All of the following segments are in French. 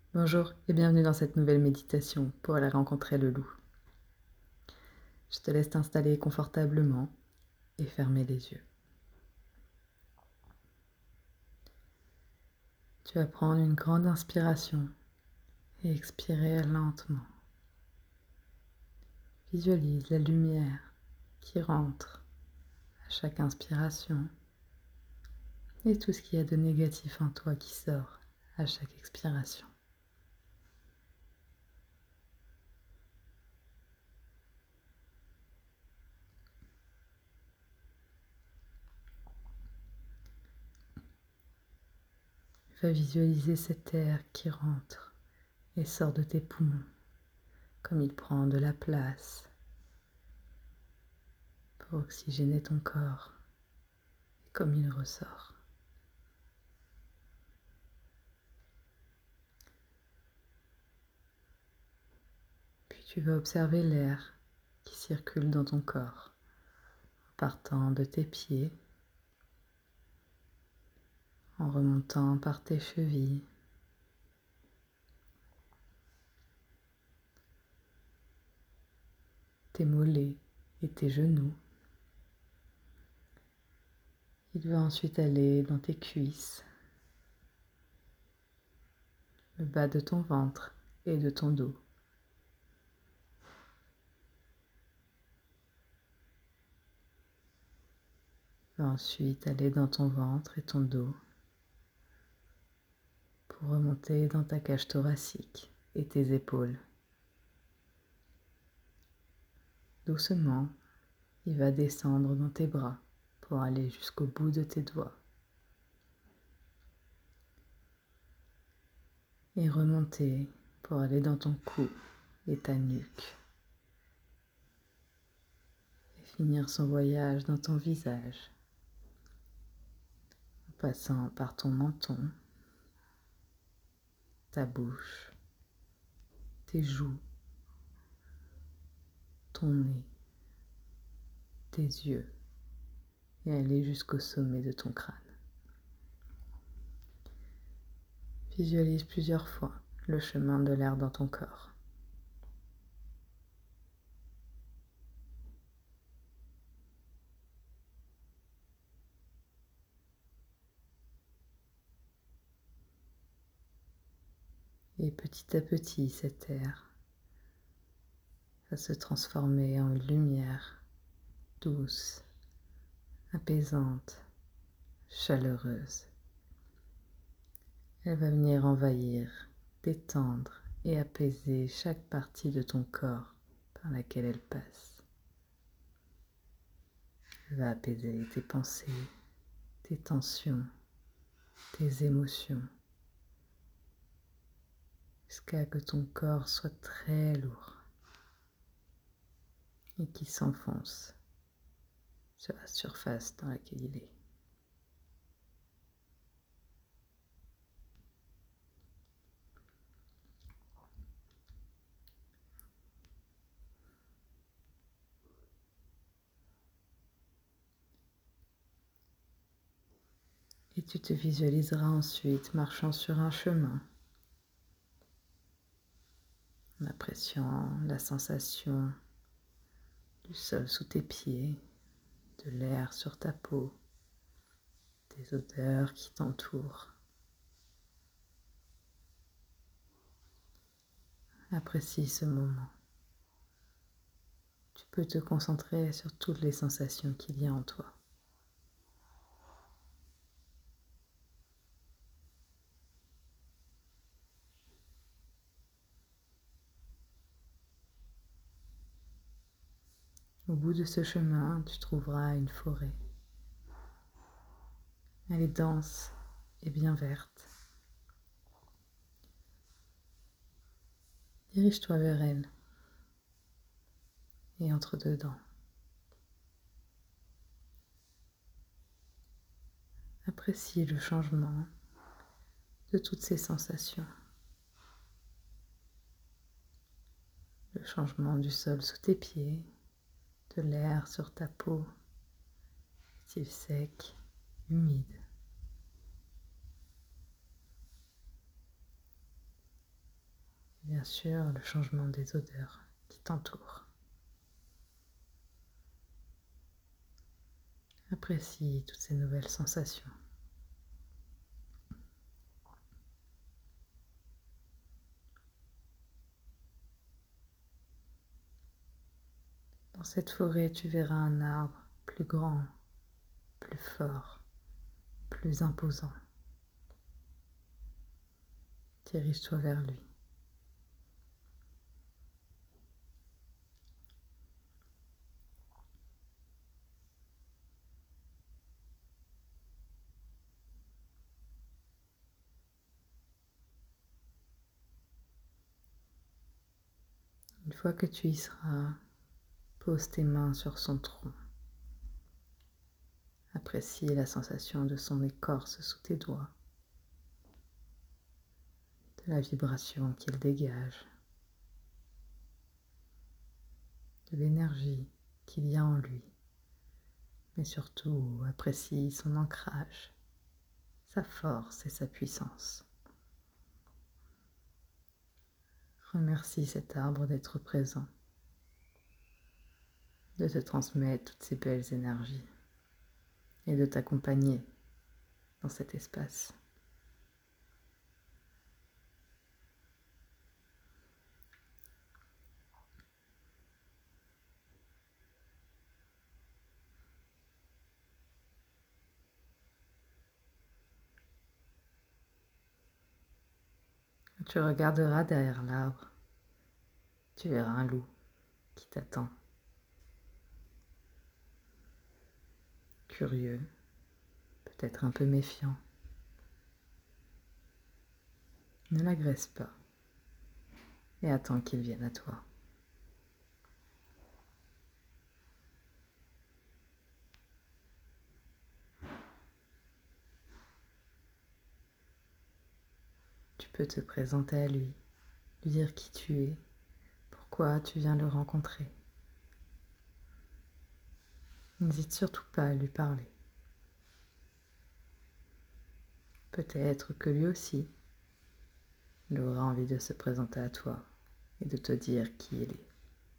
Bonjour et bienvenue dans cette nouvelle méditation pour aller rencontrer le loup. Je te laisse t'installer confortablement et fermer les yeux. Tu vas prendre une grande inspiration et expirer lentement. Visualise la lumière qui rentre à chaque inspiration et tout ce qu'il y a de négatif en toi qui sort à chaque expiration. Va visualiser cet air qui rentre et sort de tes poumons, comme il prend de la place pour oxygéner ton corps et comme il ressort. Puis tu vas observer l'air qui circule dans ton corps, en partant de tes pieds, en remontant par tes chevilles, tes mollets et tes genoux. Il va ensuite aller dans tes cuisses, le bas de ton ventre et de ton dos. Il va ensuite aller dans ton ventre et ton dos pour remonter dans ta cage thoracique et tes épaules. Doucement, il va descendre dans tes bras pour aller jusqu'au bout de tes doigts. Et remonter pour aller dans ton cou et ta nuque. Et finir son voyage dans ton visage, en passant par ton menton, ta bouche, tes joues, ton nez, tes yeux et aller jusqu'au sommet de ton crâne. Visualise plusieurs fois le chemin de l'air dans ton corps. Et petit à petit, cet air va se transformer en une lumière douce, apaisante, chaleureuse. Elle va venir envahir, détendre et apaiser chaque partie de ton corps par laquelle elle passe. Elle va apaiser tes pensées, tes tensions, tes émotions, jusqu'à que ton corps soit très lourd et qu'il s'enfonce sur la surface dans laquelle il est. Et tu te visualiseras ensuite marchant sur un chemin, en appréciant la sensation du sol sous tes pieds, de l'air sur ta peau, des odeurs qui t'entourent. Apprécie ce moment. Tu peux te concentrer sur toutes les sensations qu'il y a en toi. Au bout de ce chemin, tu trouveras une forêt. Elle est dense et bien verte. Dirige-toi vers elle et entre dedans. Apprécie le changement de toutes ces sensations. Le changement du sol sous tes pieds, de l'air sur ta peau, est-il sec, humide? bien sûr le changement des odeurs qui t'entourent. Apprécie toutes ces nouvelles sensations. Dans cette forêt, tu verras un arbre plus grand, plus fort, plus imposant. Dirige-toi vers lui. Une fois que tu y seras, pose tes mains sur son tronc. Apprécie la sensation de son écorce sous tes doigts, de la vibration qu'il dégage, de l'énergie qu'il y a en lui, mais surtout apprécie son ancrage, sa force et sa puissance. Remercie cet arbre d'être présent, de te transmettre toutes ces belles énergies et de t'accompagner dans cet espace. Tu regarderas derrière l'arbre, tu verras un loup qui t'attend, curieux, peut-être un peu méfiant. Ne l'agresse pas et attends qu'il vienne à toi. Tu peux te présenter à lui dire qui tu es, pourquoi tu viens le rencontrer. N'hésite surtout pas à lui parler. Peut-être que lui aussi, il aura envie de se présenter à toi et de te dire qui il est.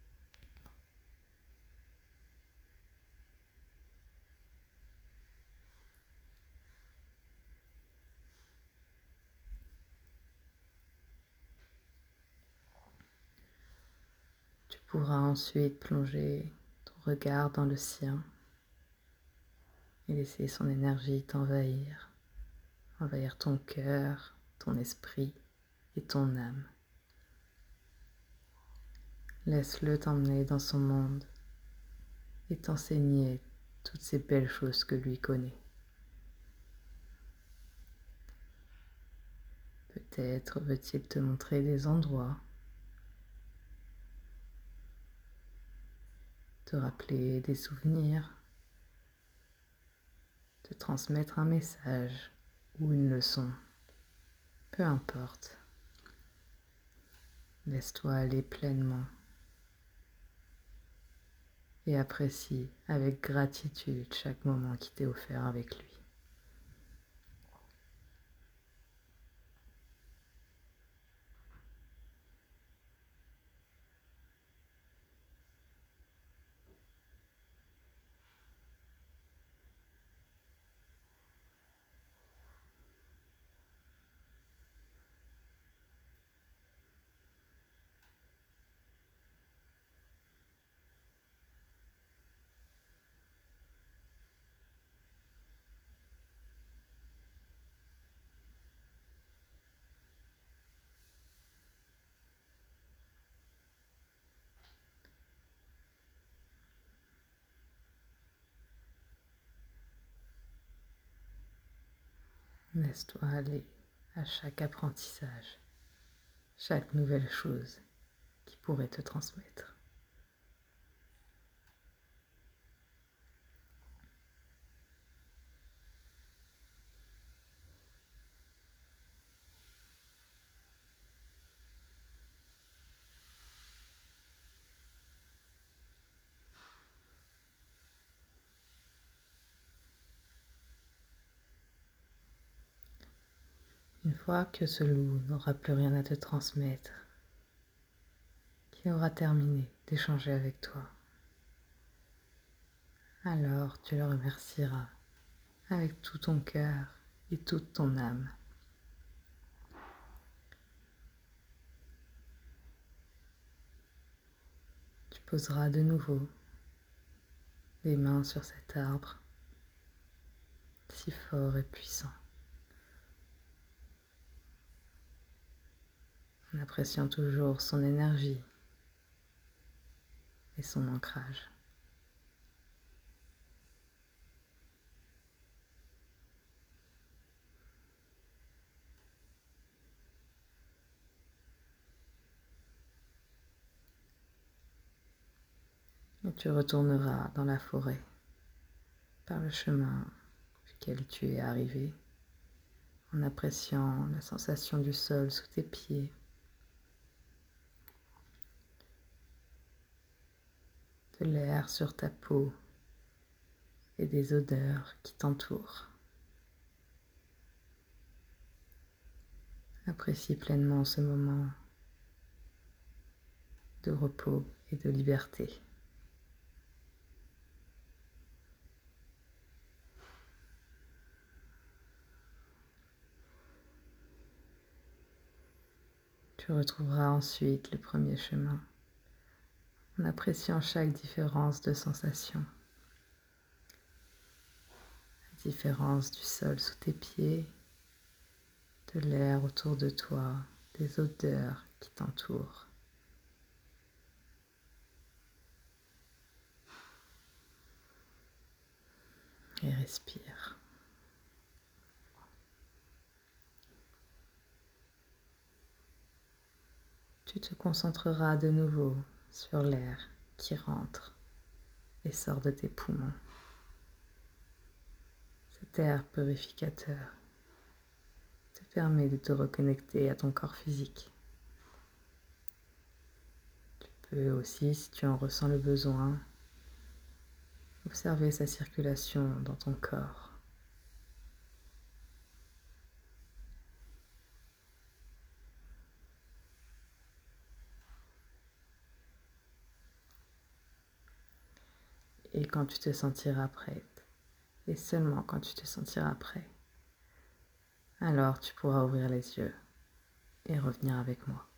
Tu pourras ensuite plonger ton regard dans le sien et laisser son énergie t'envahir, envahir ton cœur, ton esprit et ton âme. Laisse-le t'emmener dans son monde et t'enseigner toutes ces belles choses que lui connaît. Peut-être veut-il te montrer des endroits, te rappeler des souvenirs, te transmettre un message ou une leçon. Peu importe. Laisse-toi aller pleinement et apprécie avec gratitude chaque moment qui t'est offert avec lui. Laisse-toi aller à chaque apprentissage, chaque nouvelle chose qui pourrait te transmettre. Une fois que ce loup n'aura plus rien à te transmettre, et aura terminé d'échanger avec toi. Alors tu le remercieras avec tout ton cœur et toute ton âme. Tu poseras de nouveau les mains sur cet arbre si fort et puissant, en appréciant toujours son énergie et son ancrage. Et tu retourneras dans la forêt par le chemin duquel tu es arrivé, en appréciant la sensation du sol sous tes pieds, de l'air sur ta peau et des odeurs qui t'entourent. Apprécie pleinement ce moment de repos et de liberté. Tu retrouveras ensuite le premier chemin en appréciant chaque différence de sensation. La différence du sol sous tes pieds, de l'air autour de toi, des odeurs qui t'entourent. Et respire. Tu te concentreras de nouveau sur l'air qui rentre et sort de tes poumons. Cet air purificateur te permet de te reconnecter à ton corps physique. Tu peux aussi, si tu en ressens le besoin, observer sa circulation dans ton corps. Et quand tu te sentiras prête, et seulement quand tu te sentiras prêt, alors tu pourras ouvrir les yeux et revenir avec moi.